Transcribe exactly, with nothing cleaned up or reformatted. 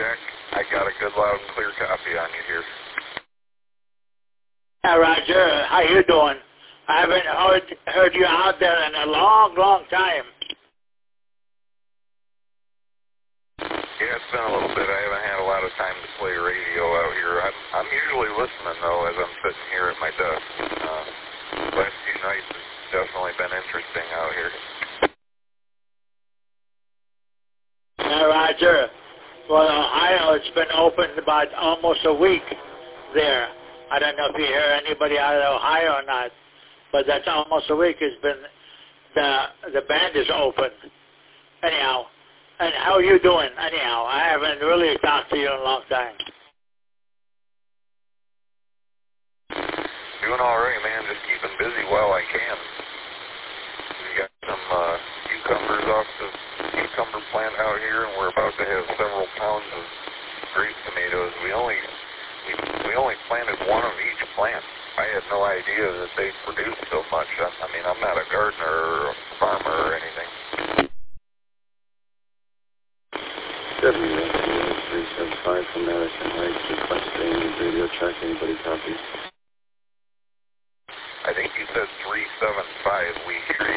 Jack. I got a good, loud, and clear copy on you here. Yeah, Roger. How you doing? I haven't heard heard you out there in a long, long time. Yeah, it's been a little bit. I haven't had a lot of time to play radio out here. I'm, I'm usually listening, though, as I'm sitting here at my desk. Uh, last few nights has definitely been interesting out here. Yeah, Roger. Well, Ohio, it's been open about almost a week there. I don't know if you hear anybody out of Ohio or not, but that's almost a week. It's been, the the band is open. Anyhow, and how are you doing? Anyhow, I haven't really talked to you in a long time. Doing all right, man. Just keeping busy while I can. We got some uh, cucumbers off the cucumber plant out here, and we're about to have several pounds of grape tomatoes. We only we, we only planted one of each plant. I had no idea that they produced so much. I, I mean, I'm not a gardener or a farmer or anything. W three seven five from Madison Heights, requesting radio check. Anybody copy? I think you said three seven five. We hear